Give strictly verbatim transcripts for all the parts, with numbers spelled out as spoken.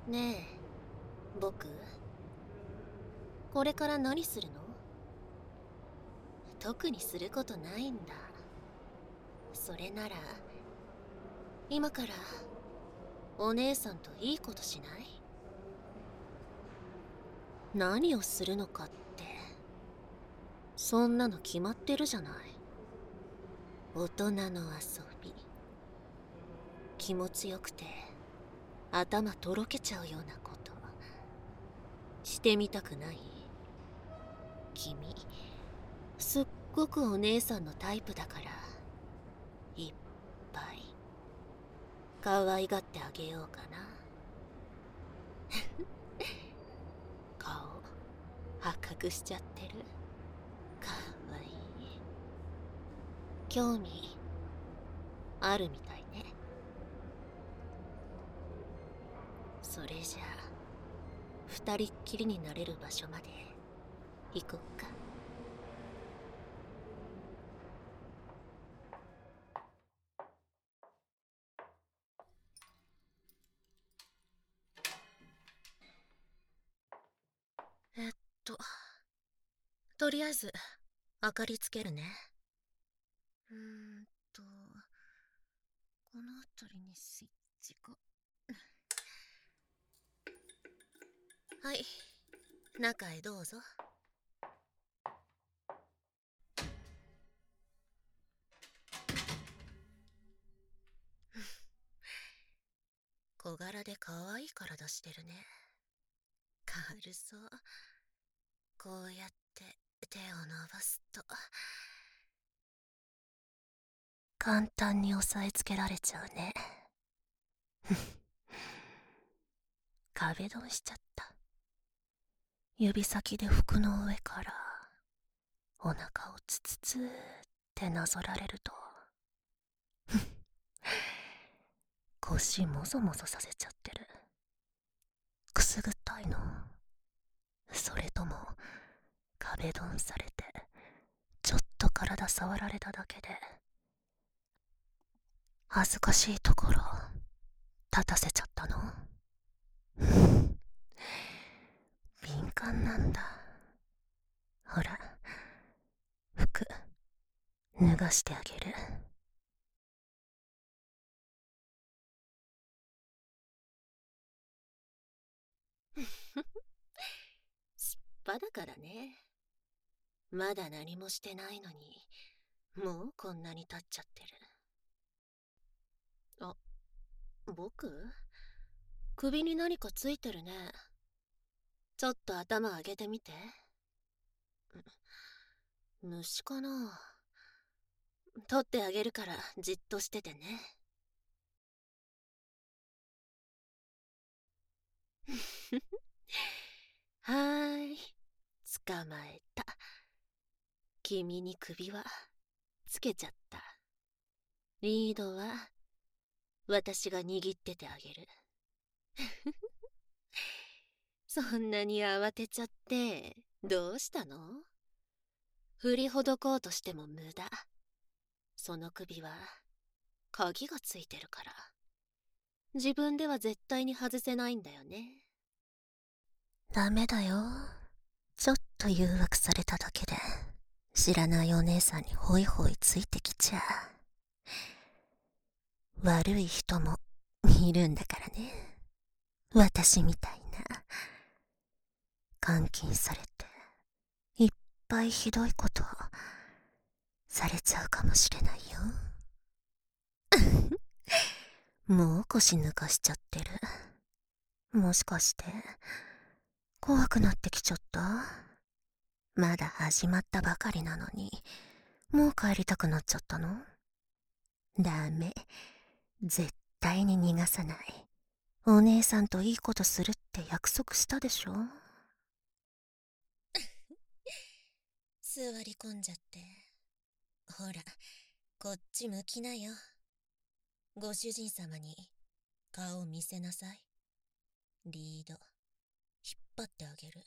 ねえ、僕、これから何するの？特にすることないんだ。それなら、今からお姉さんといいことしない？何をするのかって、そんなの決まってるじゃない。大人の遊び。気持ちよくて、頭とろけちゃうようなこと、してみたくない？君、すっごくお姉さんのタイプだから、いっぱい、可愛がってあげようかな。顔、赤くしちゃってる。かわいい。興味、あるみたいね。それじゃあ、二人っきりになれる場所まで、行こっか。えっと、とりあえず、明かりつけるね。うーんと、この辺りにスイッチが。はい、中へどうぞ。小柄で可愛い体してるね。軽そう。こうやって手を伸ばすと、簡単に押さえつけられちゃうね。壁ドンしちゃった。指先で服の上からお腹をツツツーってなぞられると腰もぞもぞさせちゃってる。くすぐったいの？それとも壁ドンされてちょっと体触られただけで恥ずかしいところ立たせちゃったの？敏感なんだ。ほら、服脱がしてあげる。すっぱだからね。まだ何もしてないのに、もうこんなに経っちゃってる。あ、僕？首に何かついてるね。ちょっと頭上げてみて。虫かな？取ってあげるからじっとしててね。はーい、捕まえた。君に首はつけちゃった。リードは私が握っててあげる。そんなに慌てちゃってどうしたの？振りほどこうとしても無駄。その首は鍵がついてるから、自分では絶対に外せないんだよね。ダメだよ。ちょっと誘惑されただけで知らないお姉さんにホイホイついてきちゃう。悪い人もいるんだからね。私みたいな。監禁されていっぱいひどいことされちゃうかもしれないよ。もう腰抜かしちゃってる。もしかして怖くなってきちゃった？まだ始まったばかりなのにもう帰りたくなっちゃったの？ダメ、絶対に逃がさない。お姉さんといいことするって約束したでしょ？座り込んじゃって。ほら、こっち向きなよ。ご主人様に顔見せなさい。リード引っ張ってあげる。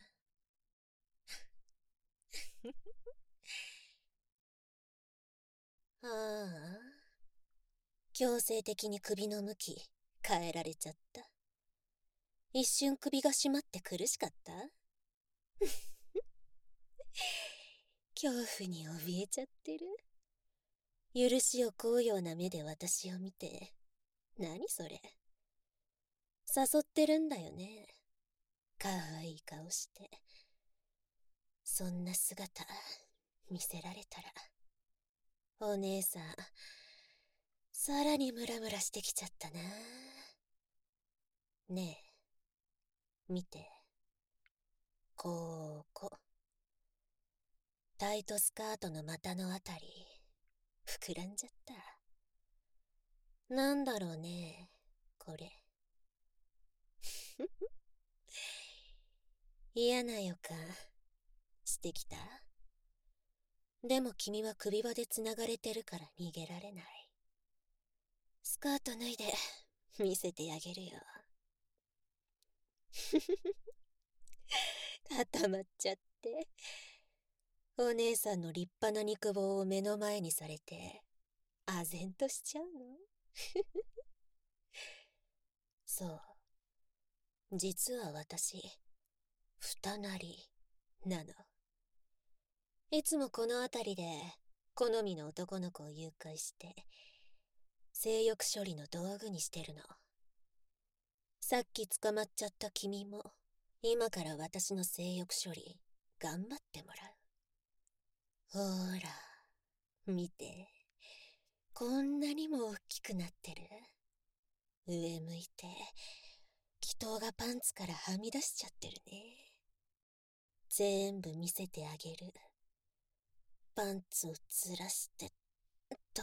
ああ、強制的に首の向き変えられちゃった。 一瞬首が締まって苦しかった？恐怖に怯えちゃってる？許しを請うような目で私を見て、何それ？誘ってるんだよね。かわいい顔して。そんな姿、見せられたら、お姉さん、さらにムラムラしてきちゃったな。ねえ、見て。ここ。タイトスカートの股のあたり、膨らんじゃった。なんだろうね、これ。嫌な予感、してきた？でも君は首輪で繋がれてるから逃げられない。スカート脱いで、見せてあげるよ。固まっちゃって。お姉さんの立派な肉棒を目の前にされて、唖然としちゃうの？そう。実は私、二なり、なの。いつもこの辺りで、好みの男の子を誘拐して、性欲処理の道具にしてるの。さっき捕まっちゃった君も、今から私の性欲処理、頑張ってもらう。ほーら、見て。こんなにも大きくなってる。上向いて、気筒がパンツからはみ出しちゃってるね。全部見せてあげる。パンツをずらして、と。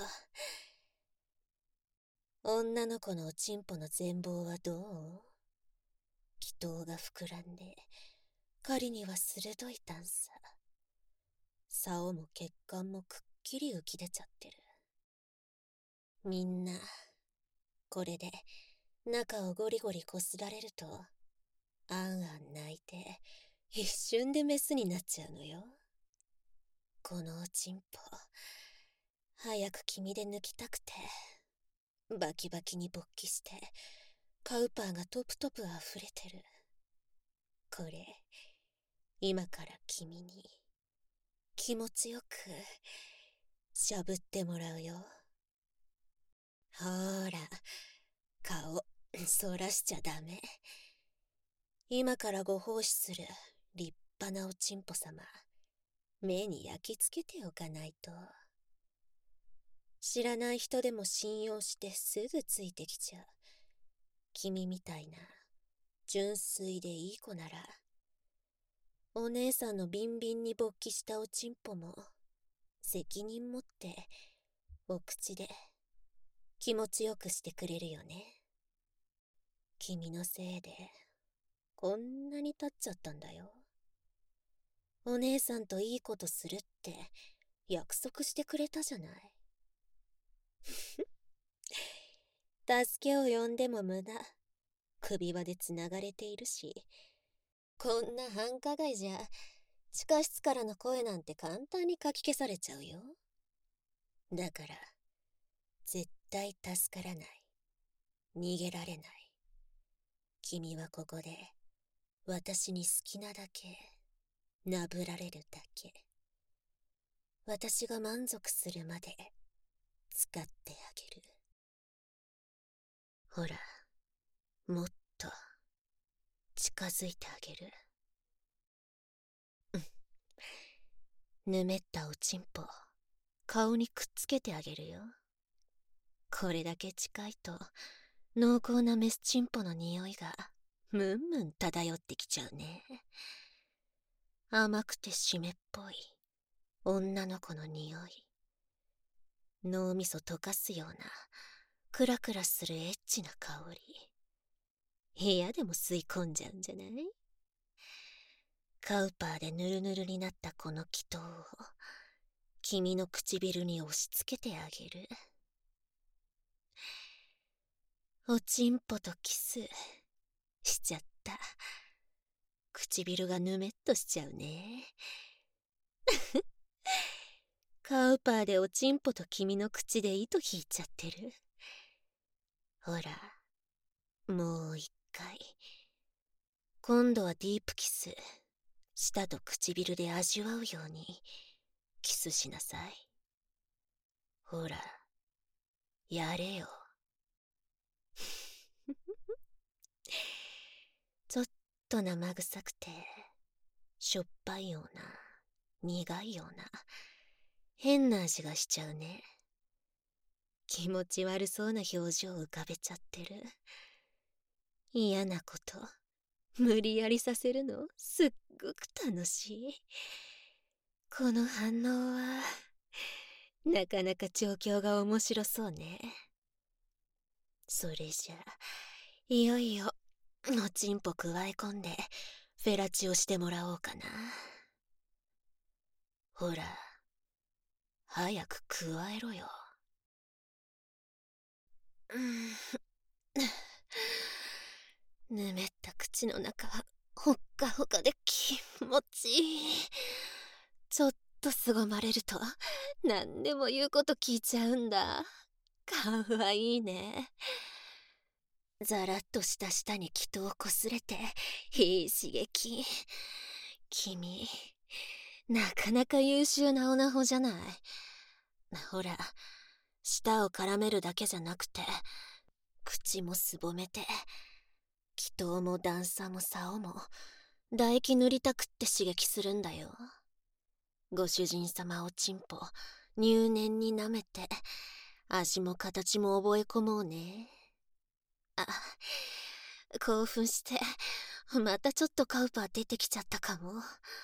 女の子のおちんぽの全貌はどう？気筒が膨らんで、狩りには鋭い段差。竿も血管もくっきり浮き出ちゃってる。みんな、これで中をゴリゴリこすられると、あんあん泣いて、一瞬でメスになっちゃうのよ。このおちんぽ、早く君で抜きたくて、バキバキに勃起して、カウパーがトプトプ溢れてる。これ、今から君に、気持ちよく、しゃぶってもらうよ。ほーら、顔、そらしちゃダメ。今からご奉仕する立派なおちんぽ様、目に焼き付けておかないと。知らない人でも信用してすぐついてきちゃう。君みたいな、純粋でいい子なら、お姉さんのビンビンに勃起したおちんぽも、責任持って、お口で、気持ちよくしてくれるよね。君のせいで、こんなに経っちゃったんだよ。お姉さんといいことするって、約束してくれたじゃない。助けを呼んでも無駄。首輪で繋がれているし、こんな繁華街じゃ、地下室からの声なんて簡単にかき消されちゃうよ。だから、絶対助からない。逃げられない。君はここで、私に好きなだけ、なぶられるだけ。私が満足するまで、使ってあげる。ほら、もっと、近づいてあげる。ぬめったおちんぽ、顔にくっつけてあげるよ。これだけ近いと、濃厚なメスチンポの匂いが、ムンムン漂ってきちゃうね。甘くて湿っぽい、女の子の匂い。脳みそ溶かすような、クラクラするエッチな香り。部屋でも吸い込んじゃうんじゃない？カウパーでヌルヌルになったこの気筒を、君の唇に押し付けてあげる。おちんぽとキス、しちゃった。唇がぬめっとしちゃうね。カウパーでおちんぽと君の口で糸引いちゃってる。ほら、もう一回、 今度はディープキス、舌と唇で味わうようにキスしなさい。ほら、やれよ。ちょっと生臭くて、しょっぱいような、苦いような、変な味がしちゃうね。気持ち悪そうな表情を浮かべちゃってる。嫌なこと、無理やりさせるの、すっごく楽しい。この反応は、なかなか調教が面白そうね。それじゃ、いよいよ、おちんぽ加え込んで、フェラチオしてもらおうかな。ほら、早く加えろよ。ぬめった口の中はほっかほかで気持ちいい。ちょっと凄まれると何でも言うこと聞いちゃうんだ。かわいいね。ザラッとした舌に気筒をこすれていい刺激。君なかなか優秀なオナホじゃない。ほら、舌を絡めるだけじゃなくて口もすぼめて、気筒も段差も竿も唾液塗りたくって刺激するんだよ。ご主人様おちんぽ入念に舐めて味も形も覚え込もうね。あ、興奮してまたちょっとカウパー出てきちゃったかも。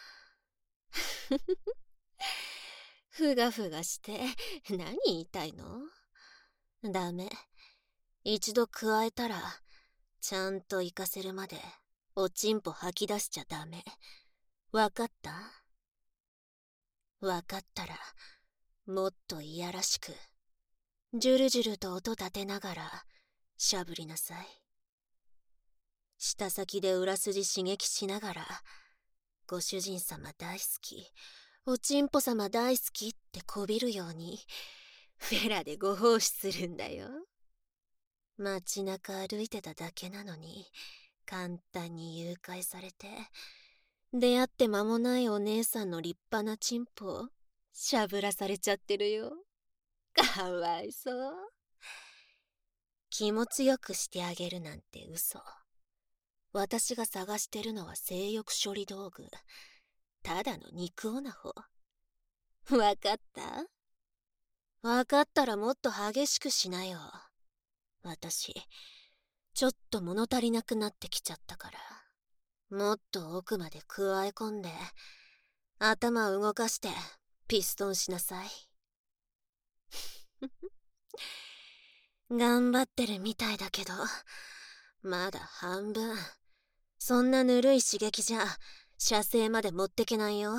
ふがふがして何言いたいの？ダメ。一度加えたらちゃんと活かせるまでおちんぽ吐き出しちゃダメ。わかった？わかったらもっといやらしくジュルジュルと音立てながらしゃぶりなさい。舌先で裏筋刺激しながらご主人様大好き、おちんぽ様大好きってこびるようにフェラでご奉仕するんだよ。街中歩いてただけなのに簡単に誘拐されて、出会って間もないお姉さんの立派なチンポをしゃぶらされちゃってるよ。かわいそう。気持ちよくしてあげるなんて嘘。私が探してるのは性欲処理道具。ただの肉オナホ。わかった？わかったらもっと激しくしなよ。私、ちょっと物足りなくなってきちゃったから。もっと奥まで加え込んで、頭動かしてピストンしなさい。頑張ってるみたいだけど、まだ半分。そんなぬるい刺激じゃ、射精まで持ってけないよ。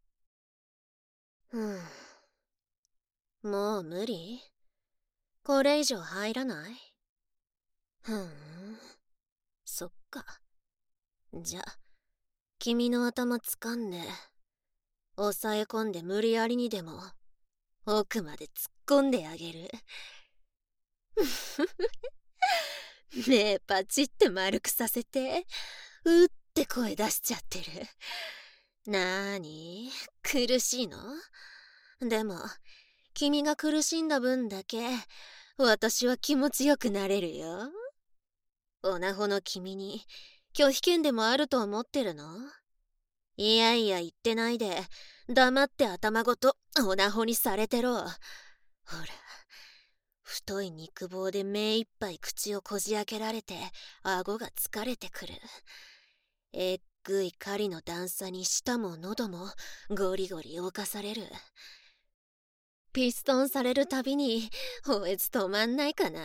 うん。もう無理？これ以上入らない？ふん。そっか。じゃあ、君の頭掴んで、押さえ込んで無理やりにでも、奥まで突っ込んであげる。目パチって丸くさせて、うって声出しちゃってる。なーに？苦しいの？でも、君が苦しんだ分だけ、私は気持ちよくなれるよ。オナホの君に、拒否権でもあると思ってるの？いやいや言ってないで、黙って頭ごとオナホにされてろ。ほら、太い肉棒で目いっぱい口をこじ開けられて、顎が疲れてくる。えっぐい狩りの段差に舌も喉もゴリゴリ侵される。ピストンされるたびに、おえつ止まんないかな。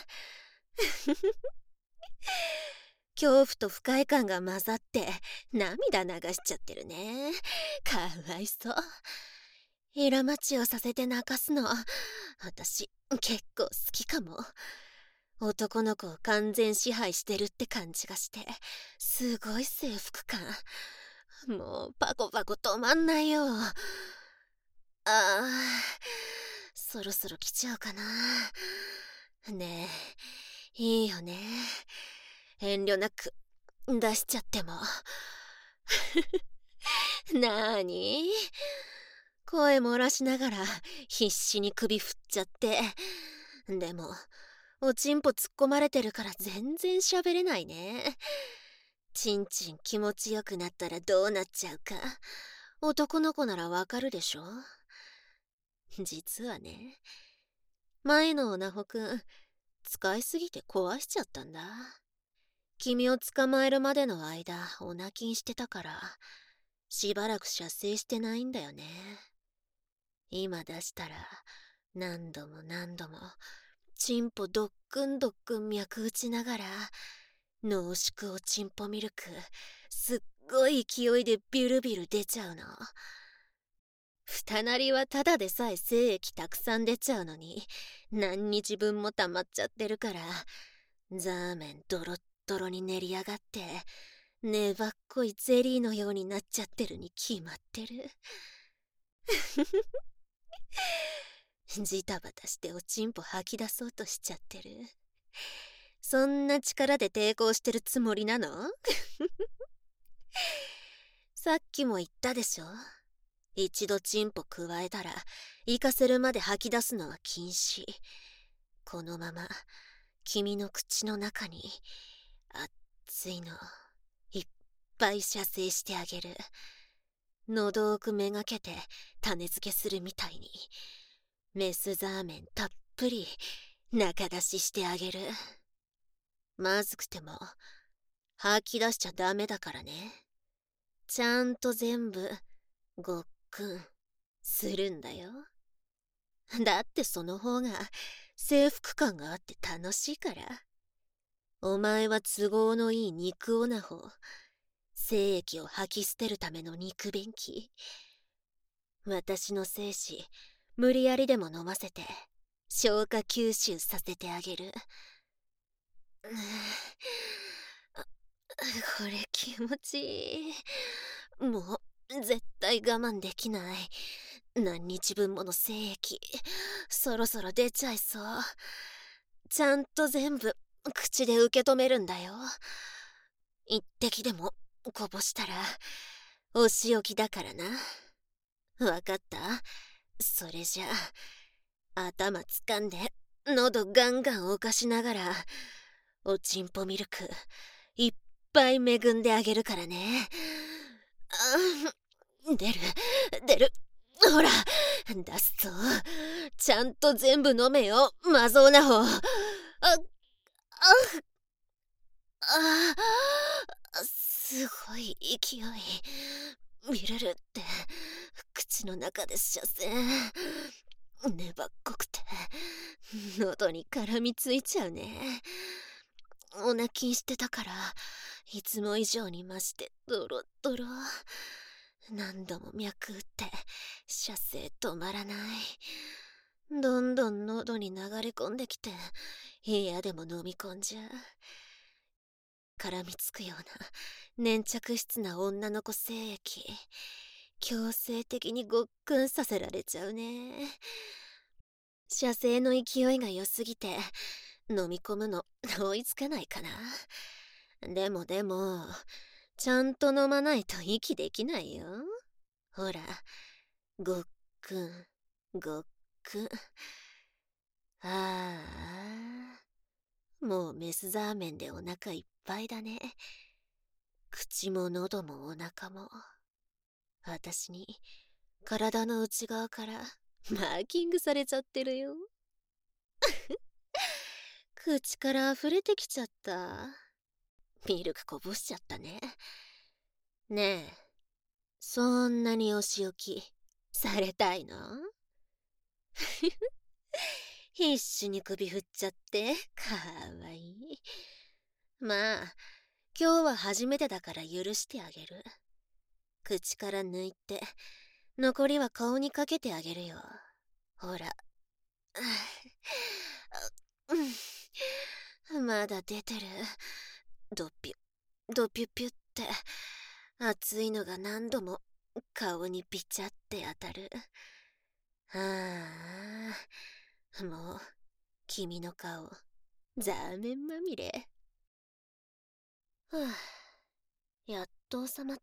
恐怖と不快感が混ざって涙流しちゃってるね。かわいそう。平待ちをさせて泣かすの、私結構好きかも。男の子を完全支配してるって感じがして、すごい征服感。もうパコパコ止まんないよ。ああ、そろそろ来ちゃうかな。ねえ、いいよね。遠慮なく出しちゃっても。なーに？声漏らしながら必死に首振っちゃって。でも、おちんぽ突っ込まれてるから全然喋れないね。ちんちん気持ちよくなったらどうなっちゃうか、男の子ならわかるでしょ？実はね、前のおなほくん、使いすぎて壊しちゃったんだ。君を捕まえるまでの間、お泣きんしてたから、しばらく射精してないんだよね。今出したら、何度も何度も、チンポドックンドックン脈打ちながら、濃縮おちんぽミルク、すっごい勢いでビュルビュル出ちゃうの。二なりはただでさえ精液たくさん出ちゃうのに、何日分も溜まっちゃってるから、ザーメンドロッドロに練り上がって、粘っこいゼリーのようになっちゃってるに決まってる。ジタバタしておちんぽ吐き出そうとしちゃってる。そんな力で抵抗してるつもりなの？さっきも言ったでしょ？一度チンポ加えたら、行かせるまで吐き出すのは禁止。このまま、君の口の中に、熱いの、いっぱい射精してあげる。喉奥めがけて種付けするみたいに、メスザーメンたっぷり中出ししてあげる。まずくても、吐き出しちゃダメだからね。ちゃんと全部、ごっくん、するんだよ。だってその方が、征服感があって楽しいから。お前は都合のいい肉オナホ、精液を吐き捨てるための肉便器。私の精子、無理やりでも飲ませて、消化吸収させてあげる。これ気持ちいい。もう、絶対我慢できない。何日分もの精液、そろそろ出ちゃいそう。ちゃんと全部、口で受け止めるんだよ。一滴でも、こぼしたら、お仕置きだからな。わかった？それじゃあ、頭掴んで、喉ガンガンおかしながら、おちんぽミルク、いっぱい恵んであげるからね。あ、出る、出る。ほら、出すぞ。ちゃんと全部飲めよ、マゾーナホ。あ、あ、あ、あ、すごい勢い。見れるって、口の中で射精。粘っこくて、喉に絡みついちゃうね。お泣きしてたから、いつも以上に増してドロドロ。何度も脈打って、射精止まらない。どんどん喉に流れ込んできて、嫌でも飲み込んじゃう。絡みつくような粘着質な女の子精液、強制的にごっくんさせられちゃうね。射精の勢いが良すぎて飲み込むの追いつかないかな。でもでもちゃんと飲まないと息できないよ。ほら、ごっくんごっくん。ああ、もうメスザーメンでお腹いっぱいだね。口も喉もお腹も。私に体の内側からマーキングされちゃってるよ。口から溢れてきちゃった。ミルクこぼしちゃったね。ねえ、そんなにお仕置きされたいの？必死に首振っちゃってかわいい。まあ、今日は初めてだから許してあげる。口から抜いて、残りは顔にかけてあげるよ。ほら。まだ出てる。ドピュ、ドピュピュって、熱いのが何度も顔にピチャって当たる。ああ、もう、君の顔、ザーメンまみれ。はあやっと収まった。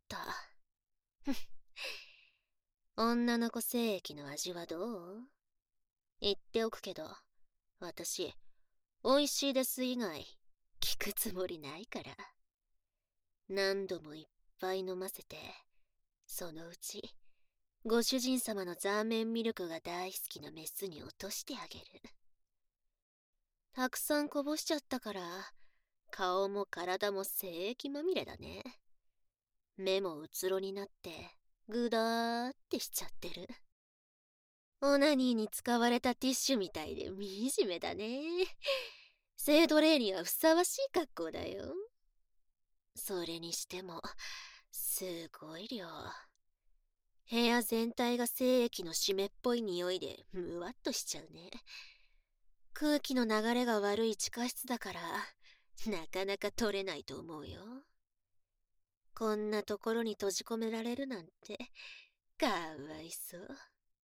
女の子精液の味はどう？言っておくけど、私、美味しいです以外、聞くつもりないから。何度もいっぱい飲ませて、そのうち、ご主人様のザーメンミルクが大好きなメスに落としてあげる。たくさんこぼしちゃったから、顔も体も精液まみれだね。目もうつろになって、ぐだーってしちゃってる。オナニーに使われたティッシュみたいで惨めだね。聖奴隷にはふさわしい格好だよ。それにしても、すごい量。部屋全体が精液の湿っぽい匂いでムワっとしちゃうね。空気の流れが悪い地下室だから、なかなか取れないと思うよ。こんなところに閉じ込められるなんて、かわいそう。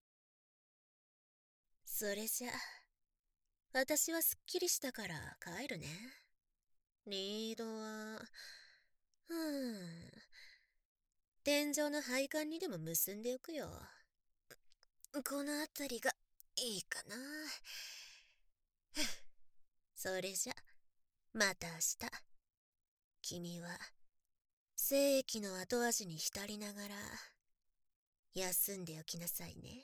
それじゃ、私はすっきりしたから帰るね。リードは、ふーん、天井の配管にでも結んでおくよ。この辺りがいいかな。それじゃ、また明日。君は、精液の後味に浸りながら、休んでおきなさいね。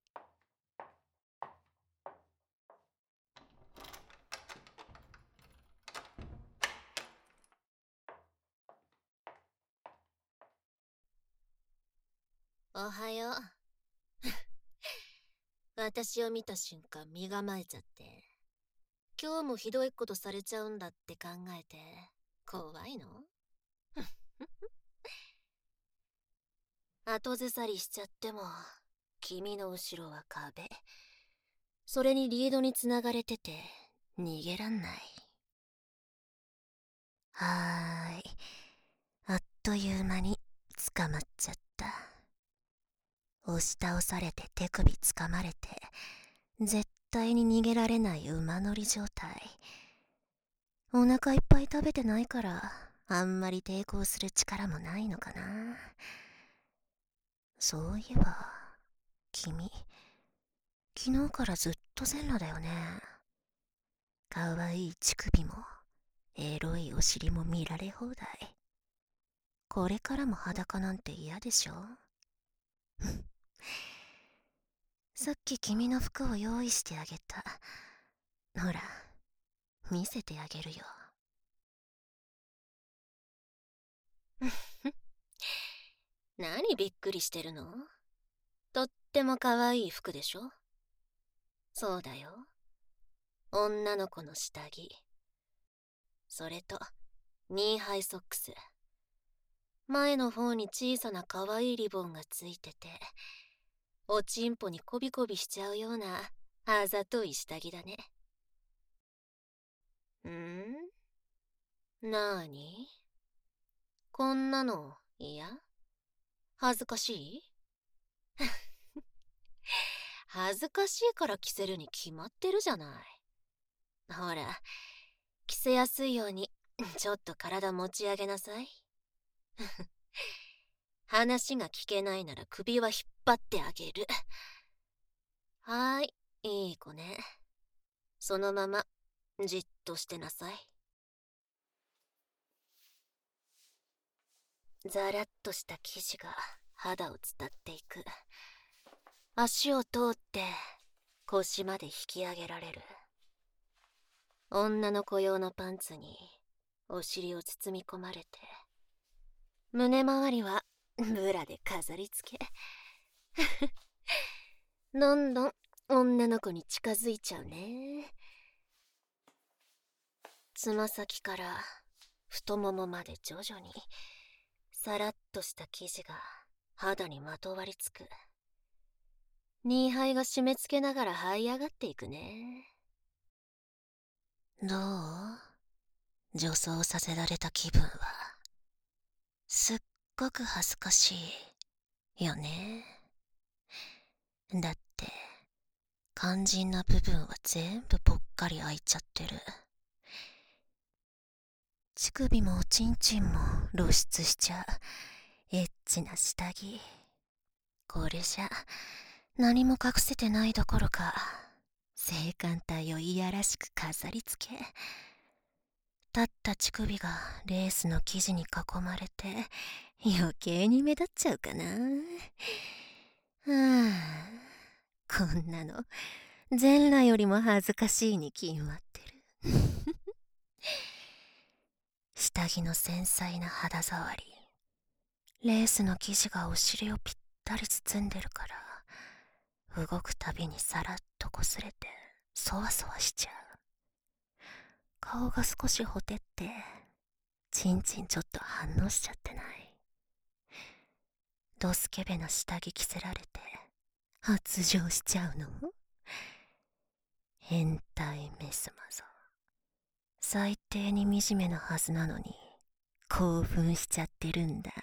おはよう。私を見た瞬間身構えちゃって。今日もひどいことされちゃうんだって考えて、怖いの？後ずさりしちゃっても、君の後ろは壁。それにリードにつながれてて、逃げらんない。はーい。あっという間に捕まっちゃった。押し倒されて手首つかまれて、絶対に逃げられない馬乗り状態。お腹いっぱい食べてないから、あんまり抵抗する力もないのかな。そういえば、君、昨日からずっと全裸だよね。かわいい乳首も、エロいお尻も見られ放題。これからも裸なんて嫌でしょ？さっき君の服を用意してあげた。ほら、見せてあげるよ。何びっくりしてるの？とっても可愛い服でしょ？そうだよ。女の子の下着。それと、ニーハイソックス。前の方に小さな可愛いリボンがついてて、おちんぽにコビコビしちゃうようなあざとい下着だね。ん？なーに？こんなの嫌？恥ずかしい？恥ずかしいから着せるに決まってるじゃない。ほら、着せやすいようにちょっと体持ち上げなさい。話が聞けないなら首は引っ張ってあげる。はーい、いい子ね。そのままじっとしてなさい。ザラッとした生地が肌を伝っていく。足を通って腰まで引き上げられる。女の子用のパンツにお尻を包み込まれて、胸周りはブラで飾り付け。どんどん女の子に近づいちゃうね。つま先から太ももまで徐々にさらっとした生地が肌にまとわりつく。ニーハイが締め付けながら這い上がっていくね。どう？女装させられた気分は。すっごく恥ずかしいよね。だって肝心な部分は全部ぽっかり開いちゃってる。 乳首もおちんちんも露出しちゃうエッチな下着。これじゃ何も隠せてないどころか性感帯をいやらしく飾り付け。立った乳首がレースの生地に囲まれて余計に目立っちゃうかな。はあ、こんなの全裸よりも恥ずかしいに決まってる。下着の繊細な肌触り、レースの生地がお尻をぴったり包んでるから動くたびにさらっと擦れてそわそわしちゃう。顔が少しほてってチンチンちょっと反応しちゃってない？ドスケベな下着着せられて発情しちゃうの？変態メスマゾ。最低に惨めなはずなのに興奮しちゃってるんだ。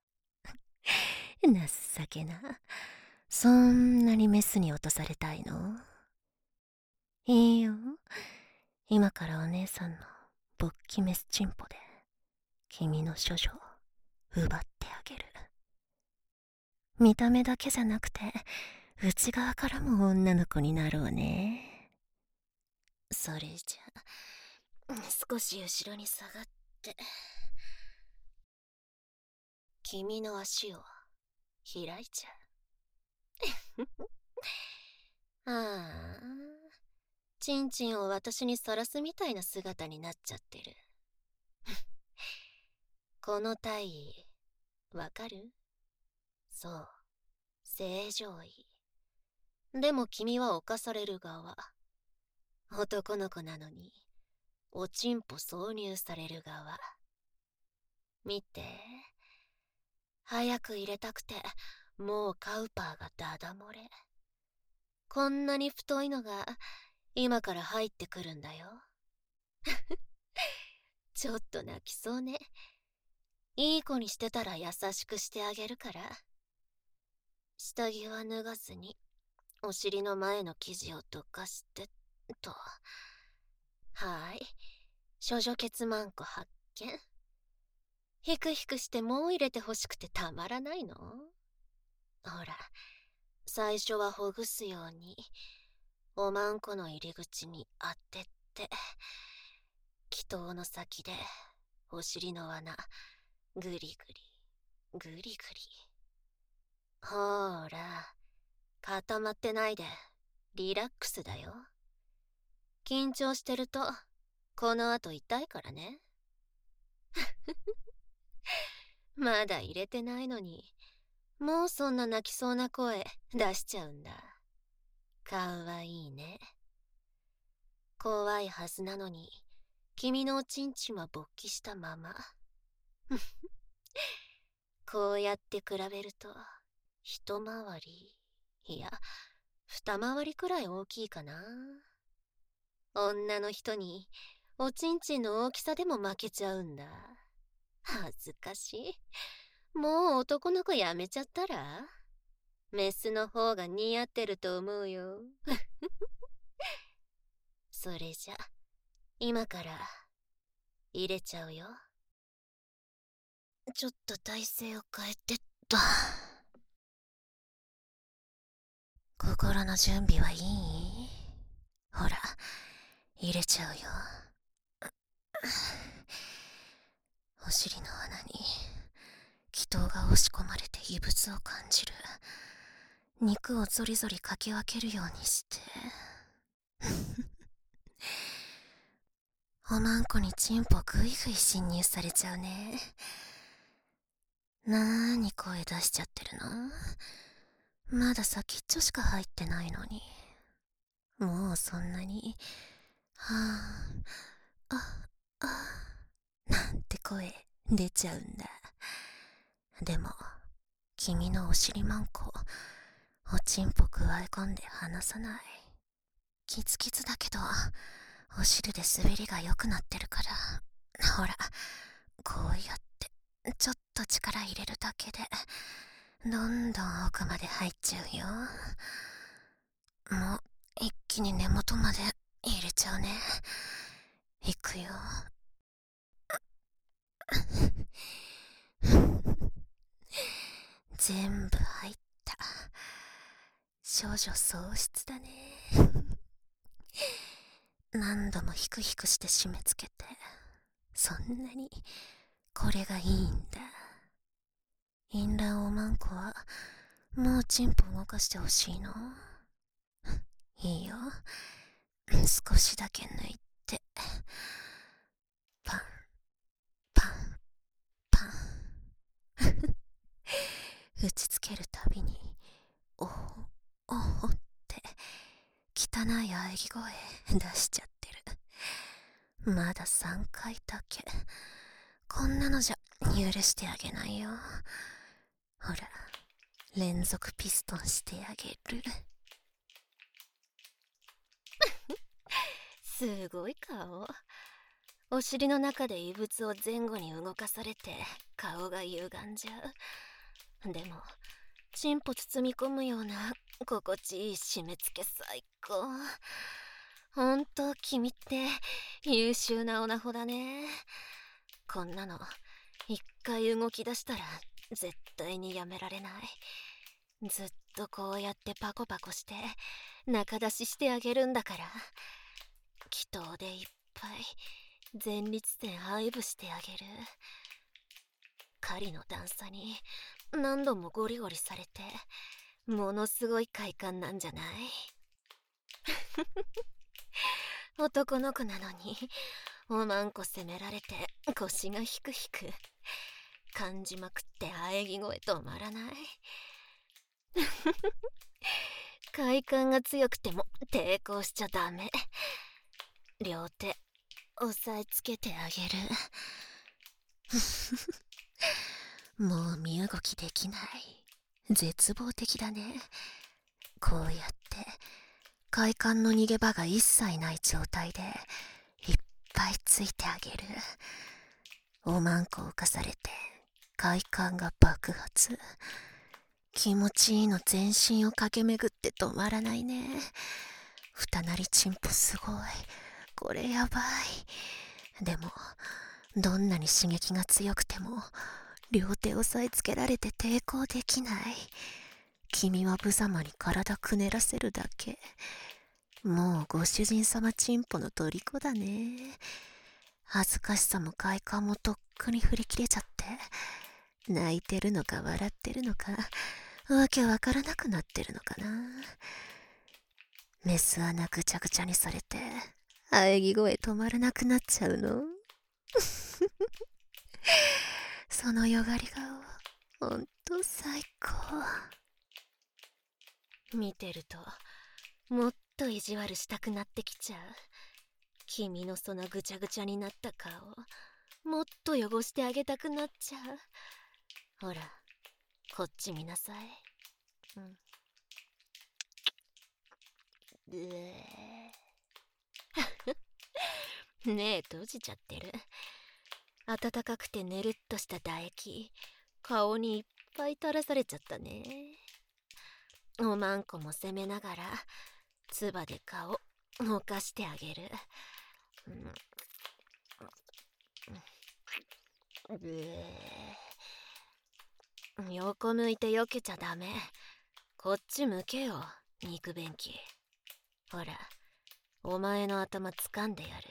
情けな。そんなにメスに落とされたいの？いいよ。今からお姉さんの勃起メスチンポで君の処女を奪ってあげる。見た目だけじゃなくて内側からも女の子になろうね。それじゃ少し後ろに下がって、君の足を開いちゃう。ああ、チンチンを私にさらすみたいな姿になっちゃってる。この体位わかる？そう、正常位。でも君は侵される側。男の子なのにおちんぽ挿入される側。見て、早く入れたくてもうカウパーがダダ漏れ。こんなに太いのが今から入ってくるんだよ。ちょっと泣きそうね。いい子にしてたら優しくしてあげるから。下着は脱がずにお尻の前の生地をどかしてと。はい、処女ケツマンコ発見。ヒクヒクしてもう入れてほしくてたまらないの？ほら、最初はほぐすようにおまんこの入り口に当てて、気筒の先でお尻の穴グリグリグリグリ。ほーら、固まってないでリラックスだよ。緊張してるとこの後痛いからね。まだ入れてないのにもうそんな泣きそうな声出しちゃうんだ。かわいいね。怖いはずなのに君のおちんちんは勃起したまま。こうやって比べると一回り、いや二回りくらい大きいかな。女の人におちんちんの大きさでも負けちゃうんだ。恥ずかしい。もう男の子やめちゃったら？メスの方が似合ってると思うよ。それじゃ今から入れちゃうよ。ちょっと体勢を変えてっと。心の準備はいい？ほら、入れちゃうよ。お尻の穴に気筒が押し込まれて異物を感じる。肉をゾリゾリかき分けるようにして。おまんこにチンポグイグイ侵入されちゃうね。なーに声出しちゃってるの？まだ先っちょしか入ってないのに。もうそんなに、はあ、あ、あ、なんて声出ちゃうんだ。でも、君のお尻マンコ、おちんぽくわえ込んで離さない。キツキツだけど、お汁で滑りが良くなってるから、ほら、こうやって、ちょっと力入れるだけで、どんどん奥まで入っちゃうよ。もう、一気に根元まで入れちゃうね。いくよ。 全部入った。少女喪失だね。何度もヒクヒクして締め付けて、そんなにこれがいいんだ。淫乱おまんこはもうチンポ動かしてほしいの？いいよ、少しだけ抜いて、パンパンパン打ちつけるたびにおおおって汚い喘ぎ声出しちゃってる。まださんかいだけ。こんなのじゃ許してあげないよ。ほら、連続ピストンしてあげる。すごい顔。お尻の中で異物を前後に動かされて顔が歪んじゃう。でもチンポ包み込むような心地いい締め付け最高。ほんと君って優秀なオナホだね。こんなの一回動き出したら絶対にやめられない。ずっとこうやってパコパコして中出ししてあげるんだから。祈祷でいっぱい前立腺愛撫してあげる。狩りの段差に何度もゴリゴリされてものすごい快感なんじゃない？男の子なのにおまんこ責められて腰がヒクヒク感じまくって喘ぎ声止まらない。快感が強くても抵抗しちゃダメ。両手押さえつけてあげる。もう身動きできない。絶望的だね。こうやって快感の逃げ場が一切ない状態でいっぱいついてあげる。おまんこを浮かされて快感が爆発。気持ちいいの全身を駆け巡って止まらないね。二なりチンポすごい。これやばい。でもどんなに刺激が強くても両手押さえつけられて抵抗できない。君は無様に体くねらせるだけ。もうご主人様チンポの虜だね。恥ずかしさも快感もとっくに振り切れちゃって泣いてるのか笑ってるのかわけわからなくなってるのかな。メス穴ぐちゃぐちゃにされて喘ぎ声止まらなくなっちゃうの。そのよがり顔ほんと最高。見てるともっと意地悪したくなってきちゃう。君のそのぐちゃぐちゃになった顔もっと汚してあげたくなっちゃう。ほらこっち見なさい。うんうえねえ閉じちゃってる。暖かくてねるっとした唾液顔にいっぱい垂らされちゃったね。おまんこも責めながら唾で顔動かしてあげる。うえ横向いて避けちゃダメ。こっち向けよ肉便器。ほらお前の頭掴んでやる。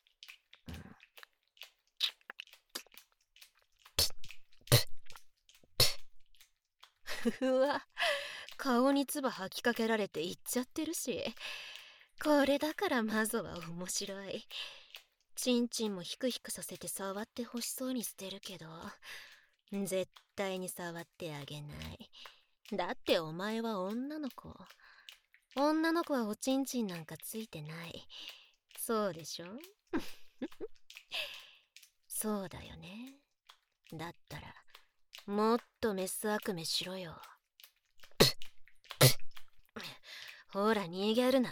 うわ、顔に唾吐きかけられていっちゃってるし。これだからマゾは面白い。チンチンもヒクヒクさせて触ってほしそうにしてるけど絶対に触ってあげない。だってお前は女の子。女の子はおちんちんなんかついてない。そうでしょ？そうだよね。だったらもっとメス悪夢しろよ。ほら逃げるな。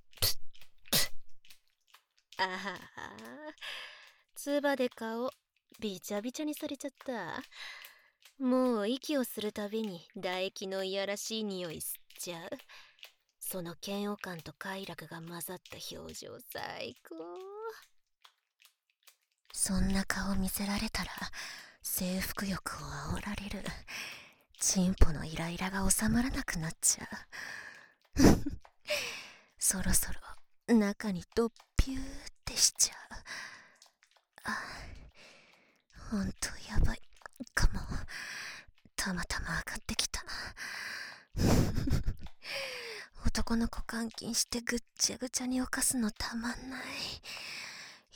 あはは、唾で顔びちゃびちゃにされちゃった。もう息をするたびに唾液のいやらしい匂い吸っちゃう。その嫌悪感と快楽が混ざった表情最高。そんな顔見せられたら征服欲を煽られる。 チンポのイライラが収まらなくなっちゃう。そろそろ中にドッピューってしちゃう。あ、ほんとやばいかも。たまたま上がってきた。男の子監禁してぐっちゃぐちゃに犯すのたまんない。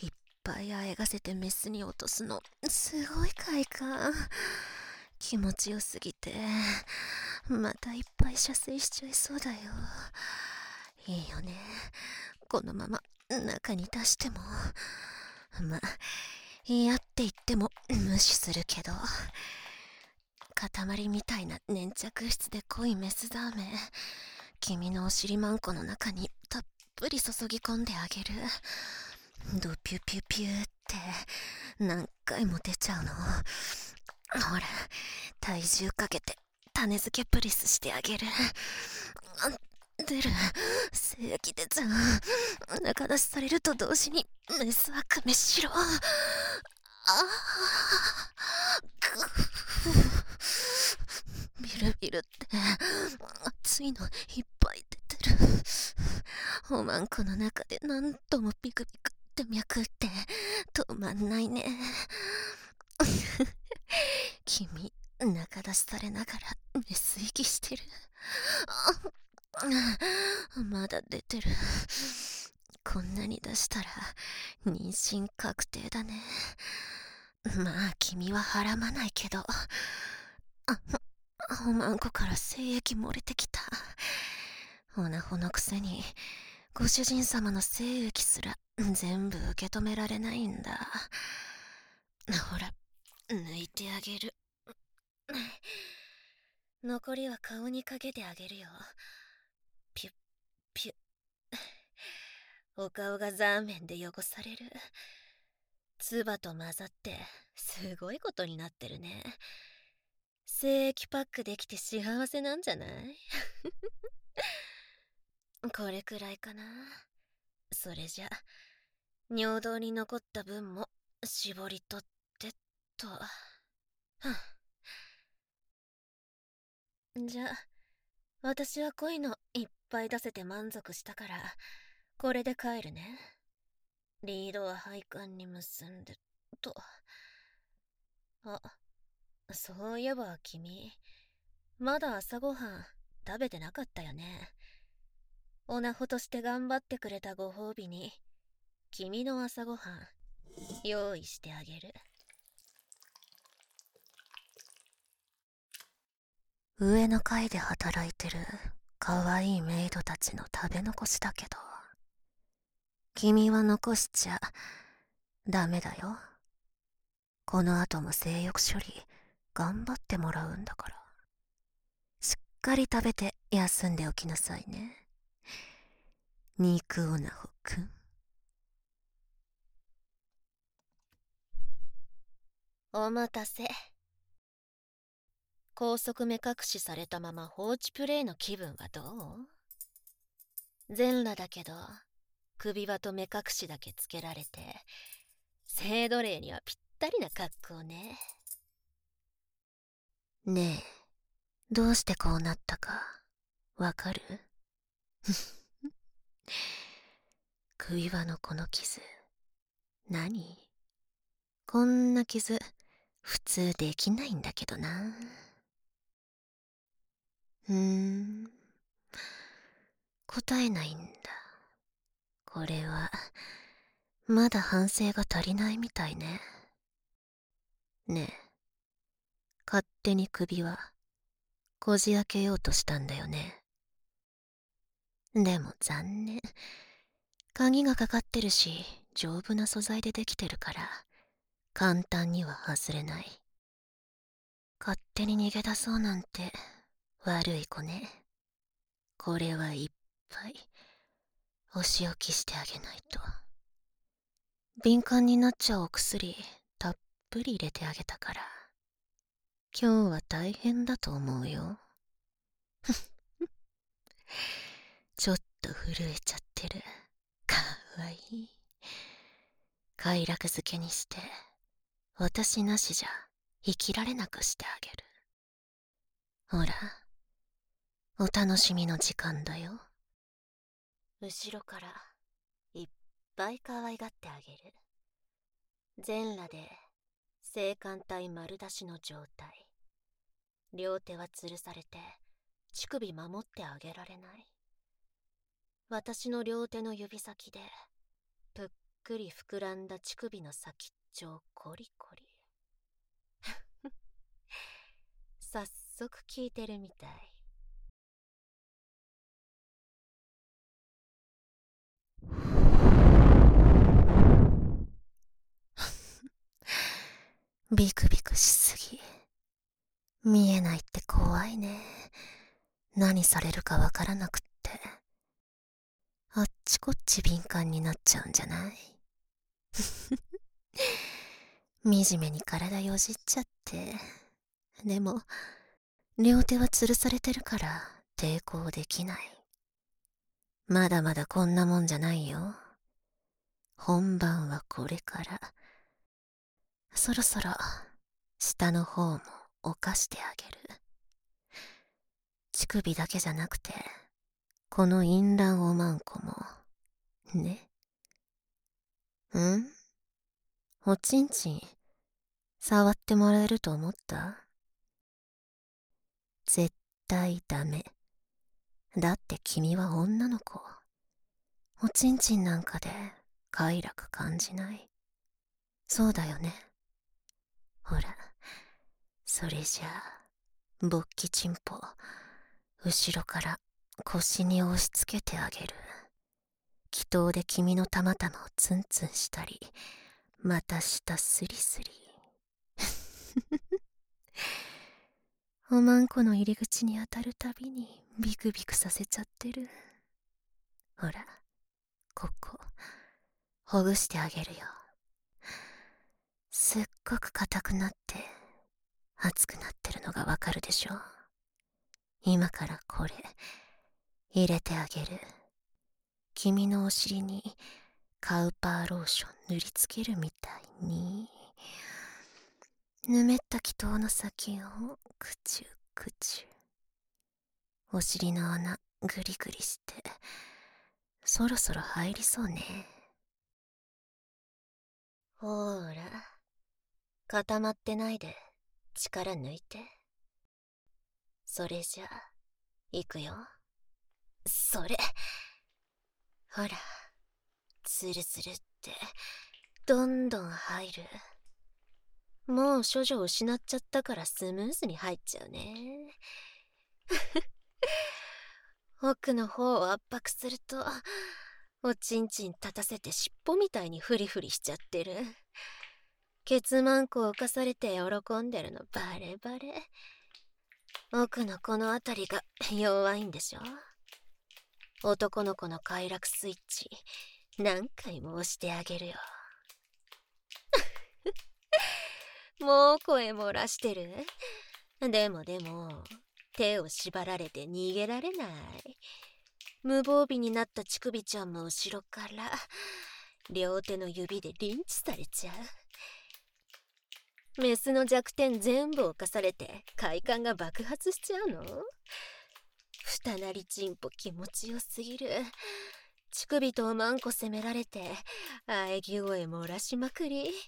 いっぱいあえがせてメスに落とすのすごい快感。気持ちよすぎてまたいっぱい射精しちゃいそうだよ。いいよね、このまま中に出しても。ま、嫌って言っても無視するけど、塊みたいな粘着質で濃いメスザーメン、君のお尻マンコの中にたっぷり注ぎ込んであげる。ドピュピュピュって何回も出ちゃうの。ほら、体重かけて種付けプリスしてあげる。出る、精液出ちゃう。中出しされると同時にメスはクメしろ。ああ、ビルビルって熱いのいっぱい出てる。おまんこの中で何度もピクピクって脈って止まんないね。君、中出しされながらメス息してる。まだ出てる。こんなに出したら妊娠確定だね。まあ君ははらまないけど、あ、おまんこから精液漏れてきた。おなほのくせにご主人様の精液すら全部受け止められないんだ。ほら、抜いてあげる。残りは顔にかけてあげるよ。ピュッピュッ。お顔がザーメンで汚される。唾と混ざってすごいことになってるね。精液パックできて幸せなんじゃない？これくらいかな。それじゃ尿道に残った分も絞り取ってっと。はじゃあ私は濃いのいっぱい出せて満足したからこれで帰るね。リードは配管に結んでと。あ、そういえば君まだ朝ごはん食べてなかったよね。おなほとして頑張ってくれたご褒美に君の朝ごはん用意してあげる。上の階で働いてるかわいいメイドたちの食べ残しだけど、君は残しちゃダメだよ。この後も性欲処理頑張ってもらうんだから、しっかり食べて休んでおきなさいね、肉おなほくん。お待たせ。高速目隠しされたまま放置プレイの気分はどう？全裸だけど首輪と目隠しだけつけられて性奴隷にはぴったりな格好ね。ねえ、どうしてこうなったかわかる？首輪のこの傷、何？こんな傷普通できないんだけどな。うーん、答えないんだ。これはまだ反省が足りないみたいね。ねえ、勝手に首輪こじ開けようとしたんだよね。でも残念、鍵がかかってるし丈夫な素材でできてるから簡単には外れない。勝手に逃げ出そうなんて悪い子ね。これはいっぱいお仕置きしてあげないと。敏感になっちゃうお薬たっぷり入れてあげたから今日は大変だと思うよ。ちょっと震えちゃってる。かわいい。快楽づけにして私なしじゃ生きられなくしてあげる。 ほら、お楽しみの時間だよ。後ろからいっぱい可愛がってあげる。全裸で性感帯丸出しの状態。両手は吊るされて乳首守ってあげられない。私の両手の指先でぷっくり膨らんだ乳首の先っちょをコリコリ。早速聞いてるみたい。ビクビクしすぎ。見えないって怖いね。何されるかわからなくって。あっちこっち敏感になっちゃうんじゃない？惨めに体よじっちゃって。でも、両手は吊るされてるから抵抗できない。まだまだこんなもんじゃないよ。本番はこれから。そろそろ下の方も犯してあげる。乳首だけじゃなくて、この淫乱おまんこも、ね。ん？おちんちん、触ってもらえると思った？絶対ダメ。だって君は女の子。おちんちんなんかで快楽感じない。そうだよね。ほら、それじゃあ、勃起チンポ、後ろから腰に押し付けてあげる。気筒で君のたまたまをツンツンしたり、また下スリスリ。おまんこの入り口に当たるたびにビクビクさせちゃってる。ほら、ここ、ほぐしてあげるよ。すっごく硬くなって、熱くなってるのがわかるでしょ。今からこれ、入れてあげる。君のお尻にカウパーローション塗りつけるみたいに。ぬめった気筒の先をくちゅくちゅ。お尻の穴グリグリして、そろそろ入りそうね。ほーら、固まってないで力抜いて。それじゃあ、いくよ。それ。ほら、スルスルってどんどん入る。もう処女を失っちゃったからスムーズに入っちゃうね。奥の方を圧迫すると、おちんちん立たせて尻尾みたいにフリフリしちゃってる。ケツマンコを犯されて喜んでるのバレバレ。奥のこの辺りが弱いんでしょ。男の子の快楽スイッチ何回も押してあげるよ。もう声漏らしてる？でもでも、手を縛られて逃げられない。無防備になった乳首ちゃんも後ろから両手の指でリンチされちゃう。メスの弱点全部犯されて快感が爆発しちゃうの？二なりチンポ気持ちよすぎる。乳首とおまんこ責められて喘ぎ声漏らしまくり。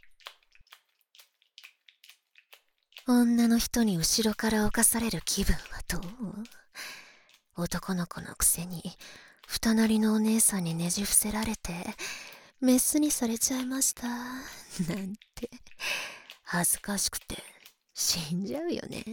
女の人に後ろから侵される気分はどう？男の子のくせに二なりのお姉さんにねじ伏せられてメスにされちゃいましたなんて恥ずかしくて死んじゃうよね。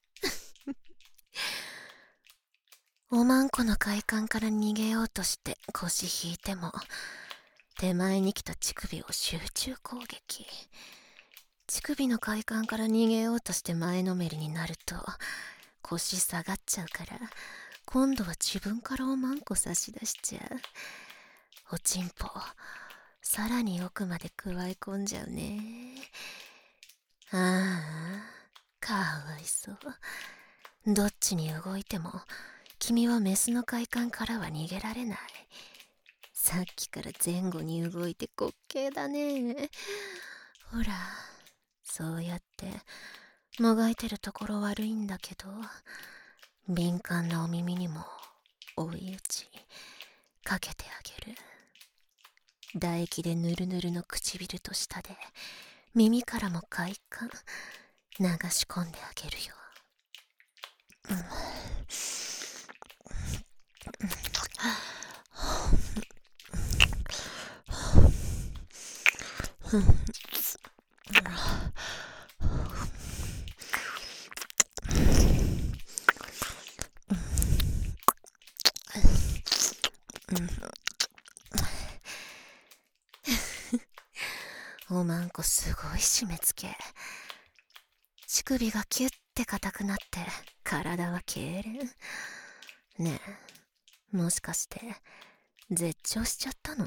おまんこの快感から逃げようとして腰引いても手前に来た乳首を集中攻撃。乳首の快感から逃げようとして前のめりになると腰下がっちゃうから今度は自分からおまんこ差し出しちゃう。おちんぽさらに奥までくわえ込んじゃうね。ああ、かわいそう。どっちに動いても君はメスの快感からは逃げられない。さっきから前後に動いて滑稽だね。ほら、そうやってもがいてるところ悪いんだけど、敏感なお耳にも追い打ちかけてあげる。唾液でぬるぬるの唇と舌で耳からも快感流し込んであげるよ。うんおまんこすごい締め付け。乳首がキュッて硬くなって体は痙攣。ねえ、もしかして絶頂しちゃったの？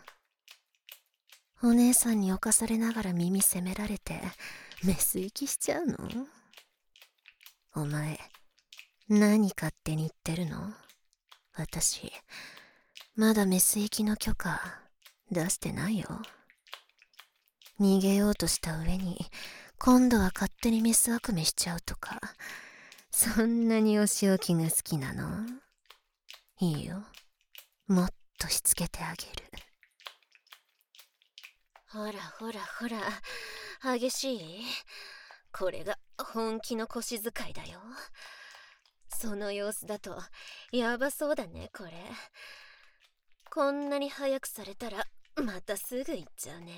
お姉さんに侵されながら耳責められてメス行きしちゃうの？お前何勝手に言ってるの？私まだメス行きの許可出してないよ。逃げようとした上に今度は勝手にメス悪夢しちゃうとか、そんなにお仕置きが好きなの？いいよ、もっとしつけてあげる。ほらほらほら、激しい？これが本気の腰使いだよ。その様子だとやばそうだね、これ。こんなに早くされたらまたすぐ行っちゃうね。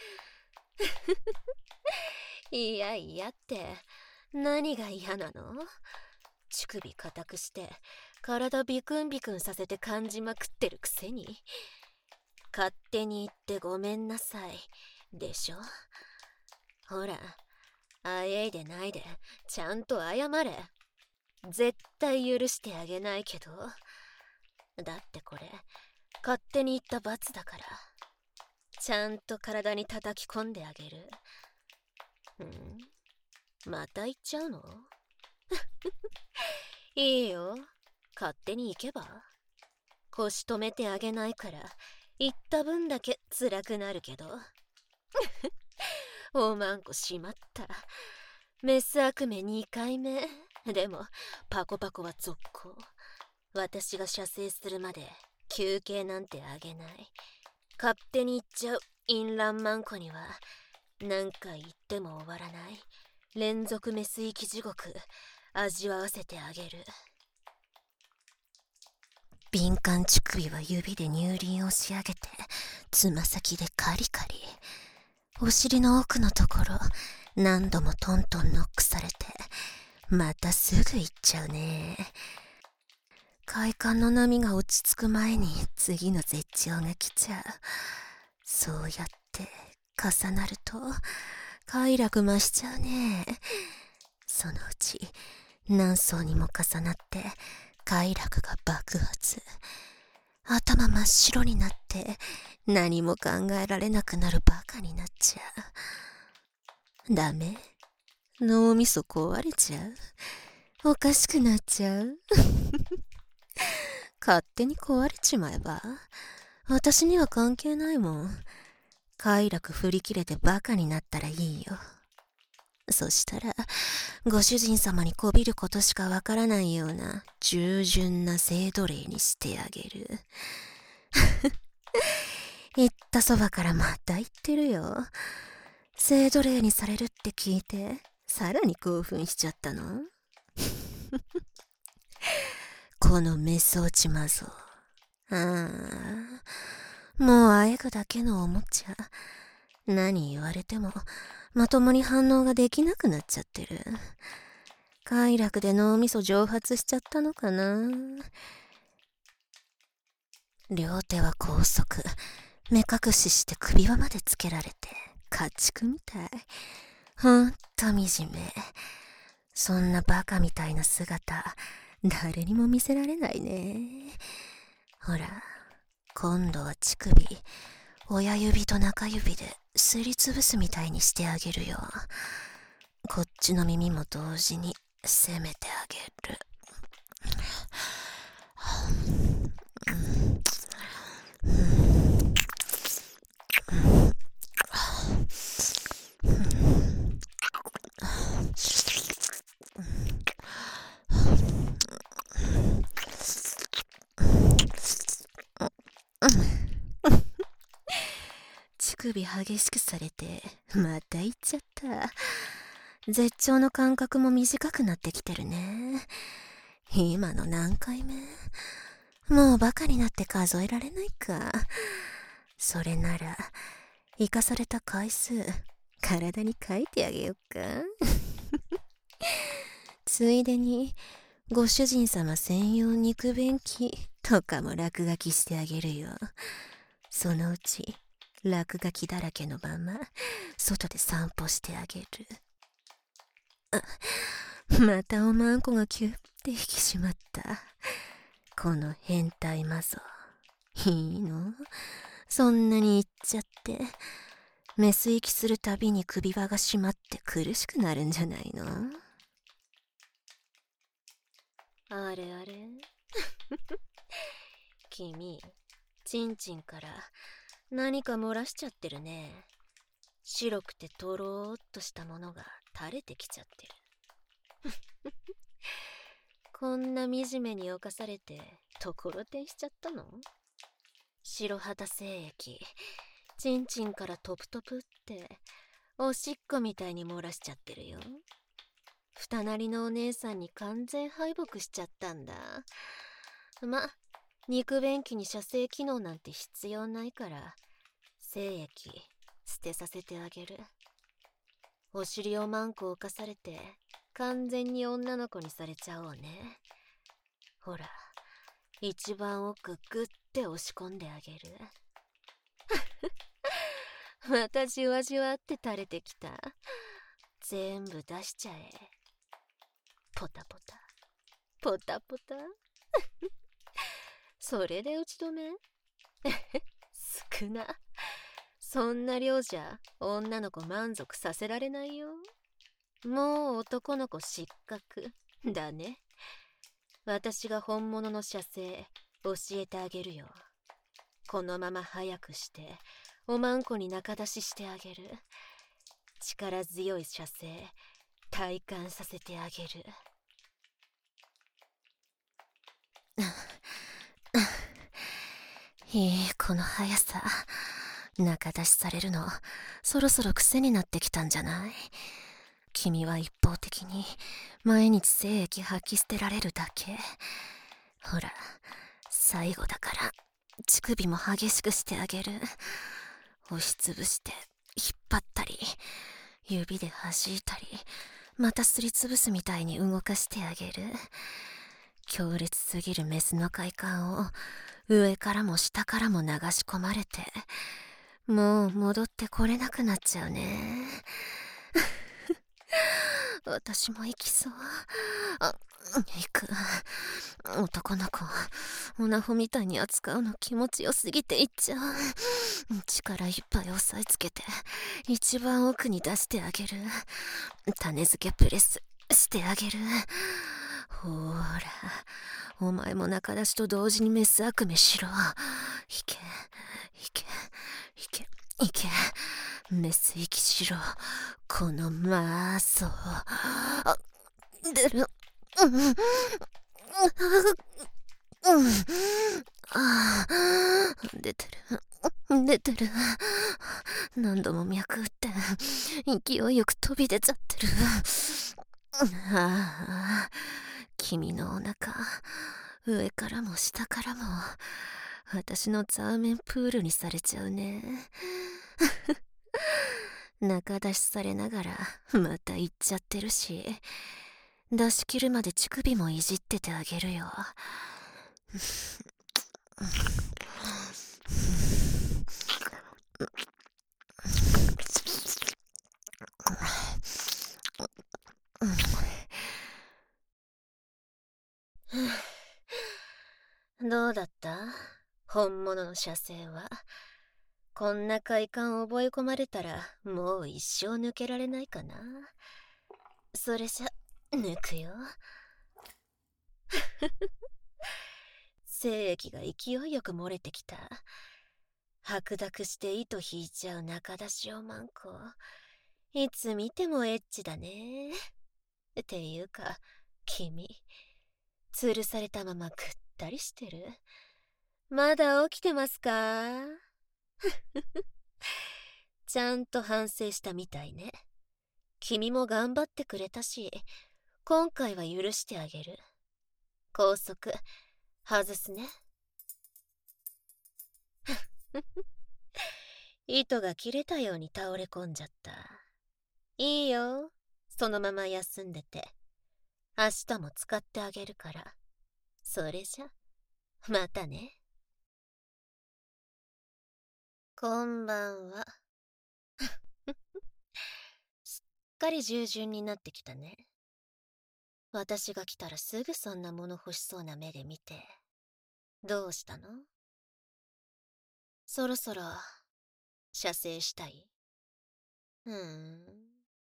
いやいやって何が嫌なの？乳首固くして体ビクンビクンさせて感じまくってるくせに、勝手に言ってごめんなさいでしょ。ほら、あえいでないでちゃんと謝れ。絶対許してあげないけど、だってこれ勝手に言った罰だから、ちゃんと体に叩き込んであげる。ん？また行っちゃうの？いいよ、勝手に行けば。腰止めてあげないから行った分だけ辛くなるけど。おまんこしまった。メス悪夢にかいめ。でもパコパコは続行。私が射精するまで休憩なんてあげない。勝手に行っちゃう淫乱マンコには何回言っても終わらない連続メス行き地獄味わわせてあげる。敏感乳首は指で乳輪を押し上げて、つま先でカリカリ。お尻の奥のところ何度もトントンノックされて、またすぐ行っちゃうね。快感の波が落ち着く前に次の絶頂が来ちゃう。そうやって重なると快楽増しちゃうね。そのうち何層にも重なって快楽が爆発。頭真っ白になって何も考えられなくなるバカになっちゃう。ダメ？脳みそ壊れちゃう？おかしくなっちゃう？勝手に壊れちまえば私には関係ないもん。快楽振り切れてバカになったらいいよ。そしたらご主人様にこびることしかわからないような従順な性奴隷にしてあげる。言ったそばからまた言ってるよ。性奴隷にされるって聞いてさらに興奮しちゃったの？このメス落ちまぞ。ああ、もうあえぐだけのおもちゃ。何言われてもまともに反応ができなくなっちゃってる。快楽で脳みそ蒸発しちゃったのかな。両手は高速、目隠しして首輪までつけられて家畜みたい。ほんと惨め。そんなバカみたいな姿誰にも見せられないね。ほら、今度は乳首親指と中指ですりつぶすみたいにしてあげるよ。こっちの耳も同時に攻めてあげる。 乳首激しくされてまた行っちゃった。絶頂の間隔も短くなってきてるね。今の何回目？もうバカになって数えられないか。それなら生かされた回数体に書いてあげよっか。ついでにご主人様専用肉便器とかも落書きしてあげるよ。そのうち落書きだらけのまま外で散歩してあげる。あ、またおまんこがキュッて引き締まった。この変態マゾ。いいの？そんなに言っちゃって。メス息するたびに首輪が締まって苦しくなるんじゃないの？あれあれ君、チンチンから何か漏らしちゃってるね。白くてとろーっとしたものが垂れてきちゃってる。こんな惨めに侵されてところてんしちゃったの？白肌精液、チンチンからトプトプっておしっこみたいに漏らしちゃってるよ。二なりのお姉さんに完全敗北しちゃったんだ。ま、肉便器に射精機能なんて必要ないから精液捨てさせてあげる。お尻をマンコ犯されて完全に女の子にされちゃおうね。ほら、一番奥グッて押し込んであげる。またじわじわって垂れてきた。全部出しちゃえ。ポタポタポタポタ。それで打ち止め？少な。そんな量じゃ女の子満足させられないよ。もう男の子失格だね。私が本物の射精教えてあげるよ。このまま早くしておまんこに仲出ししてあげる。力強い射精体感させてあげる。いいこの速さ。仲出しされるのそろそろ癖になってきたんじゃない？君は一方的に毎日精液吐き捨てられるだけ。ほら、最後だから乳首も激しくしてあげる。押しつぶして引っ張ったり指で弾いたりまたすりつぶすみたいに動かしてあげる。強烈すぎるメスの快感を上からも下からも流し込まれてもう戻ってこれなくなっちゃうね。私も行きそう。あ、行く。男の子オナホみたいに扱うの気持ちよすぎて行っちゃう。力いっぱい押さえつけて一番奥に出してあげる。種付けプレスしてあげる。ほーら、お前も仲出しと同時にメス悪夢しろ。いけいけいけいけ、メス息しろこのマーソー。あ、出る。うん、うん、うん、ああ、出てる出てる。何度も脈打って勢いよく飛び出ちゃってる。ああ、君のお腹上からも下からも私のザーメンプールにされちゃうね。仲出しされながらまた行っちゃってるし、出し切るまで乳首もいじっててあげるよ。どうだった？本物の射精は。こんな快感覚え込まれたらもう一生抜けられないかな。それじゃ抜くよ。精液が勢いよく漏れてきた。白濁して糸引いちゃう仲出しおまんこ。いつ見てもエッチだね。っていうか君吊るされたままぐったりしてる。 まだ起きてますか？ちゃんと反省したみたいね。君も頑張ってくれたし、今回は許してあげる。拘束、外すね。糸が切れたように倒れ込んじゃった。いいよ、そのまま休んでて。明日も使ってあげるから。それじゃ、またね。こんばんは。すっかり従順になってきたね。私が来たらすぐそんなもの欲しそうな目で見て。どうしたの？そろそろ、射精したい？うーん。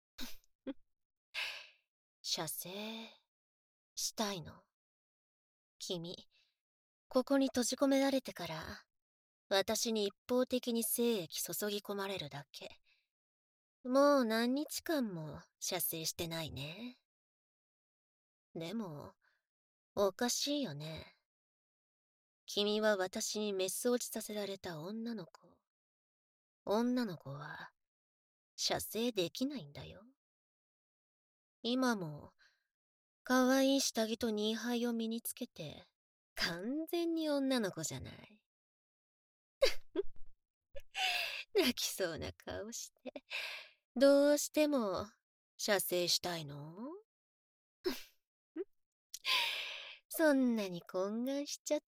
射精、したいの？君、ここに閉じ込められてから、私に一方的に精液注ぎ込まれるだけ。もう何日間も射精してないね。でも、おかしいよね。君は私にメス落ちさせられた女の子。女の子は、射精できないんだよ。今も、可愛い下着とニーハイを身につけて、完全に女の子じゃない。泣きそうな顔して。どうしても、射精したいの？そんなに懇願しちゃって。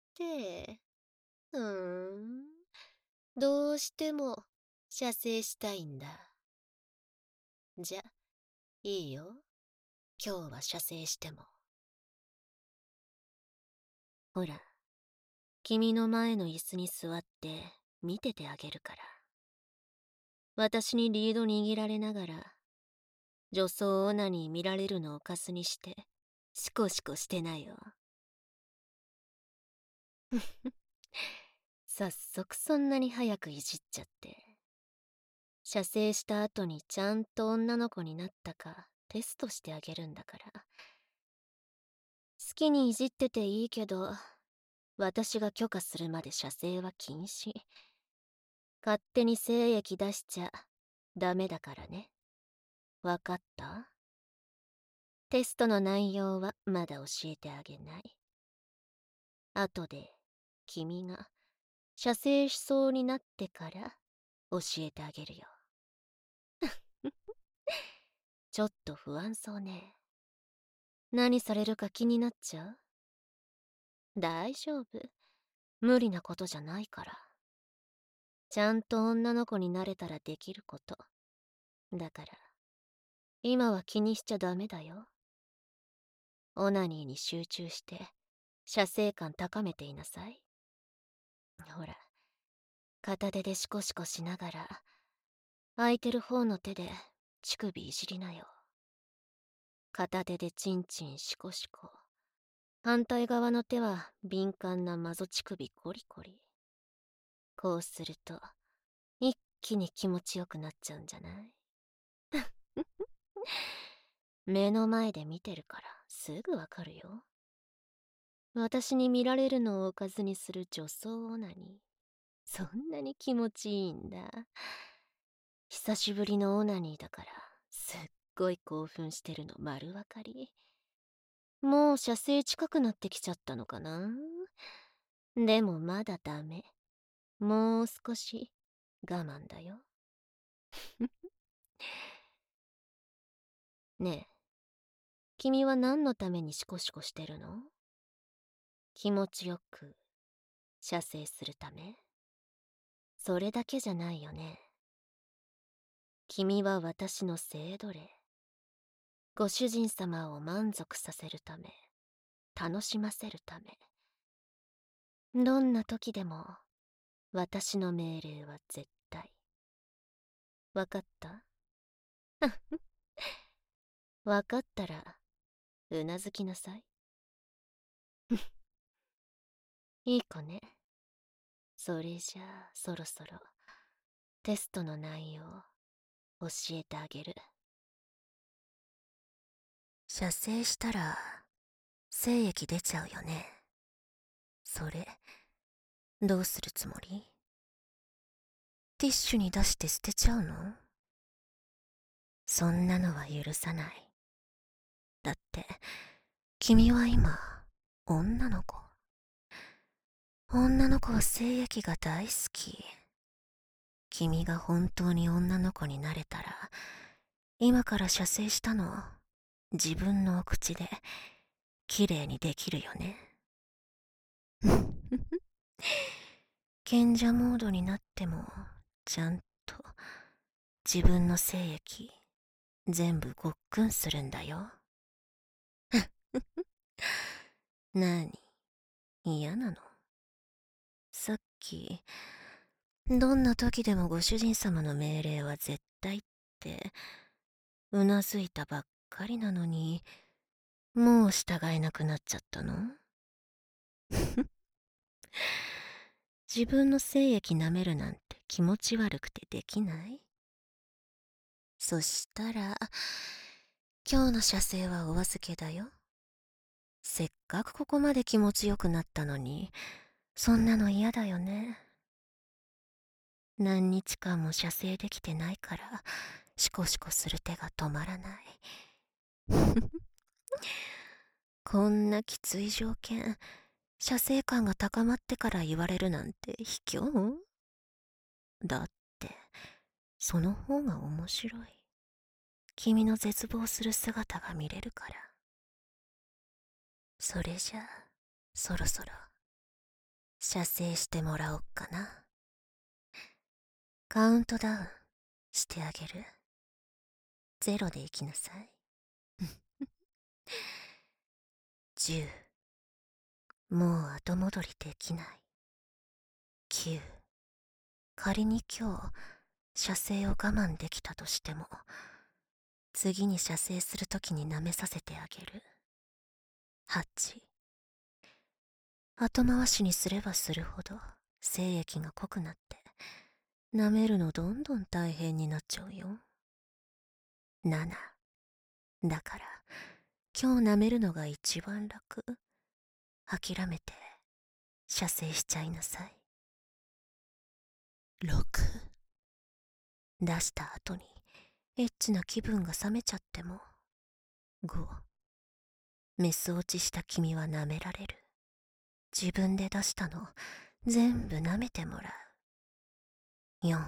うーん。どうしても、射精したいんだ。じゃ、いいよ。今日は射精しても。ほら、君の前の椅子に座って見ててあげるから。私にリード握られながら、女装オナニー見られるのをカスにして、シコシコしてないよ。早速そんなに早くいじっちゃって。射精した後にちゃんと女の子になったかテストしてあげるんだから。好きにいじってていいけど、私が許可するまで射精は禁止。勝手に精液出しちゃダメだからね。わかった？テストの内容はまだ教えてあげない。後で君が射精しそうになってから教えてあげるよ。ちょっと不安そうね。何されるか気になっちゃう？大丈夫。無理なことじゃないから。ちゃんと女の子になれたらできること。だから、今は気にしちゃダメだよ。オナニーに集中して、射精感高めていなさい。ほら、片手でシコシコしながら、空いてる方の手で乳首いじりなよ。片手でチンチンシコシコ。反対側の手は敏感なマゾ乳首コリコリ。こうすると、一気に気持ちよくなっちゃうんじゃない？目の前で見てるからすぐわかるよ。私に見られるのをおかずにする女装オナニー。そんなに気持ちいいんだ。久しぶりのオナニーだからすっごい興奮してるの丸わかり。もう射精近くなってきちゃったのかな？でもまだダメ。もう少し我慢だよ。ねえ、君は何のためにシコシコしてるの？気持ちよく射精するため？それだけじゃないよね。君は私の性奴隷。ご主人様を満足させるため、楽しませるため。どんな時でも私の命令は絶対。わかった？わかったらうなずきなさい。いい子ね。それじゃあそろそろテストの内容教えてあげる。射精したら精液出ちゃうよね。それどうするつもり？ティッシュに出して捨てちゃうの？そんなのは許さない。だって、君は今、女の子。女の子は精液が大好き。君が本当に女の子になれたら、今から射精したのを自分のお口で綺麗にできるよね。賢者モードになってもちゃんと自分の精液全部ごっくんするんだよ。なに、嫌なの？さっきどんな時でもご主人様の命令は絶対ってうなずいたばっかりなのに、もう従えなくなっちゃったの？自分の精液舐めるなんて気持ち悪くてできない？そしたら、今日の射精はお預けだよ。せっかくここまで気持ちよくなったのに、そんなの嫌だよね。何日間も射精できてないから、シコシコする手が止まらない。こんなきつい条件、射精感が高まってから言われるなんて卑怯？だって、その方が面白い。君の絶望する姿が見れるから。それじゃあ、そろそろ、射精してもらおっかな。カウントダウンしてあげる。ゼロでいきなさい。じゅう、もう後戻りできない。きゅう、仮に今日、射精を我慢できたとしても、次に射精するときに舐めさせてあげる。はち、後回しにすればするほど精液が濃くなって舐めるのどんどん大変になっちゃうよ。なな、だから今日舐めるのが一番楽。諦めて射精しちゃいなさい。ろく、出した後にエッチな気分が冷めちゃっても。ご、メス落ちした君は舐められる。自分で出したの全部舐めてもらう。よん、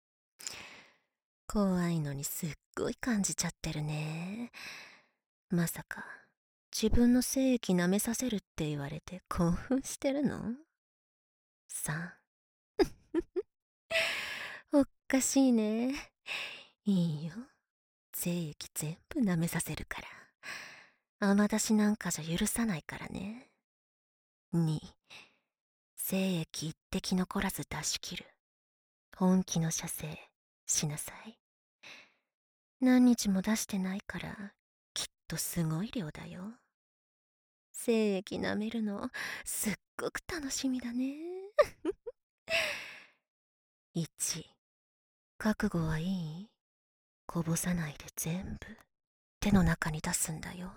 怖いのにすっごい感じちゃってるね。まさか自分の精液舐めさせるって言われて興奮してるの？ さん おかしいね。いいよ、精液全部舐めさせるから。甘出しなんかじゃ許さないからね。に、精液一滴残らず出し切る。本気の射精しなさい。何日も出してないからきっとすごい量だよ。精液舐めるのすっごく楽しみだね。いち、覚悟はいい？こぼさないで全部手の中に出すんだよ。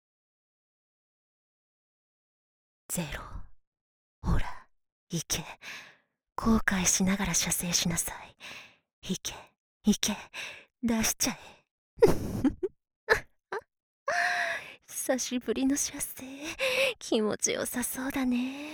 ゼロ、ほら、いけ。後悔しながら射精しなさい。いけ、いけ、出しちゃえ。久しぶりの射精、気持ちよさそうだね。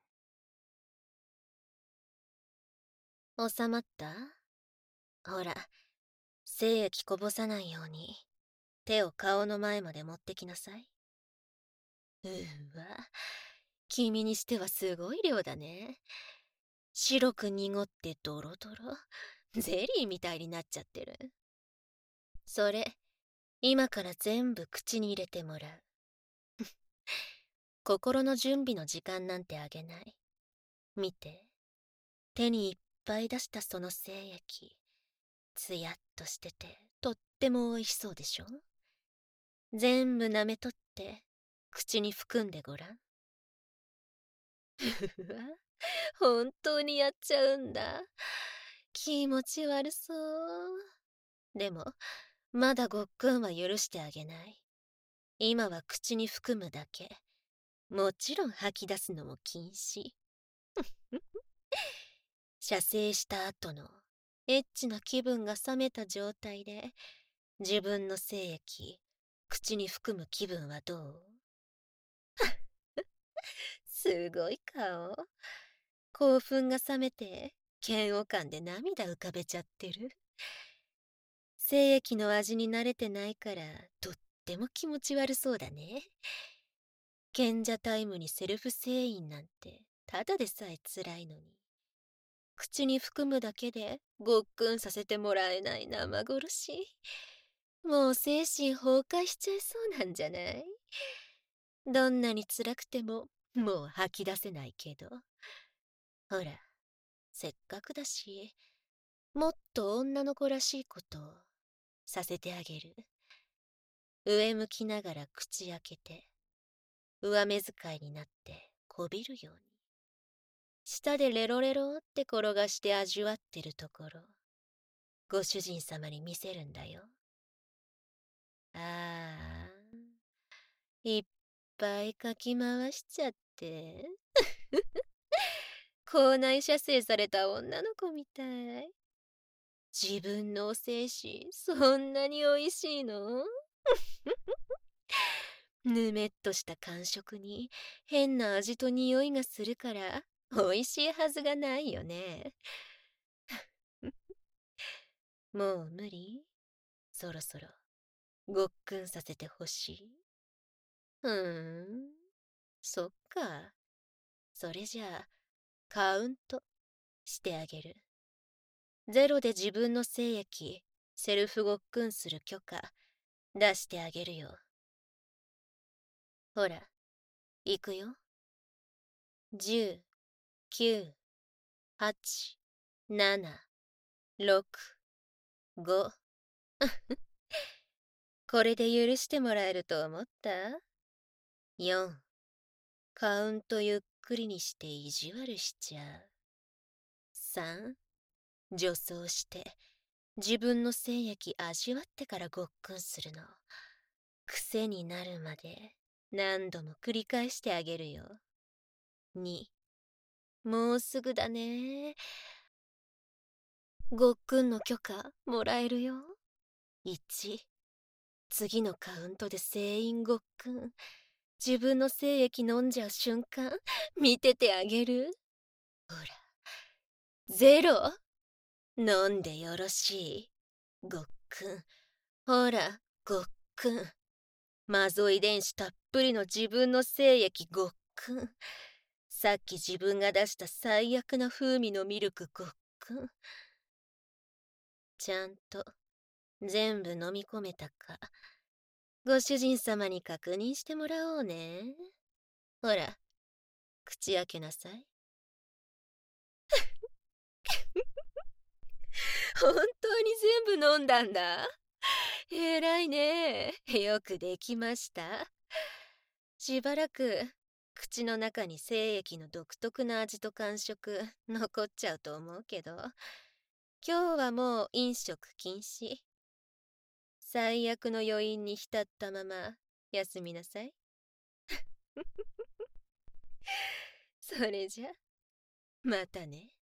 収まった？ほら、精液こぼさないように手を顔の前まで持ってきなさい。うーわ、君にしてはすごい量だね。白く濁ってドロドロ、ゼリーみたいになっちゃってる。それ、今から全部口に入れてもらう。心の準備の時間なんてあげない。見て、手にいっぱい出したその精液、つやっとしててとっても美味しそうでしょ？全部舐めとって口に含んでごらん。うわ、本当にやっちゃうんだ。気持ち悪そう。でもまだごっくんは許してあげない。今は口に含むだけ。もちろん吐き出すのも禁止。 射精した後のエッチな気分が冷めた状態で自分の精液口に含む気分はどう？すごい顔。興奮が冷めて嫌悪感で涙浮かべちゃってる。精液の味に慣れてないからとっても気持ち悪そうだね。賢者タイムにセルフ精飲なんてただでさえ辛いのに、口に含むだけでごっくんさせてもらえない生殺し。もう精神崩壊しちゃいそうなんじゃない？どんなに辛くてももう吐き出せないけど。ほら、せっかくだし、もっと女の子らしいことをさせてあげる。上向きながら口開けて、上目遣いになってこびるように。舌でレロレロって転がして味わってるところ、ご主人様に見せるんだよ。ああ、いっぱいかき回しちゃって。口内射精された女の子みたい。自分のお精子、そんなに美味しいの？ぬめっとした感触に変な味と匂いがするから美味しいはずがないよね。もう無理？そろそろごっくんさせてほしい。ふーん、そっか。それじゃあカウントしてあげる。ゼロで自分の精液セルフごっくんする許可出してあげるよ。ほら、いくよ。じゅう、きゅう、はち、なな、ろく、ご。これで許してもらえると思った？ よん、カウントゆっくりにして意地悪しちゃう。さん、女装して自分の精液味わってからごっくんするの。癖になるまで何度も繰り返してあげるよ。に、もうすぐだね。ごっくんの許可もらえるよ。いち、次のカウントで全員ごっくん。自分の精液飲んじゃう瞬間見ててあげる。ほら、ゼロ。飲んでよろしい。ごっくん。ほら、ごっくん。マゾ遺伝子たっぷりの自分の精液ごっくん。さっき自分が出した最悪な風味のミルクごっくん。ちゃんと全部飲み込めたか、ご主人様に確認してもらおうね。ほら、口開けなさい。本当に全部飲んだんだ。えらいね。よくできました。しばらく口の中に精液の独特な味と感触残っちゃうと思うけど、今日はもう飲食禁止。最悪の余韻に浸ったまま休みなさい。それじゃまたね。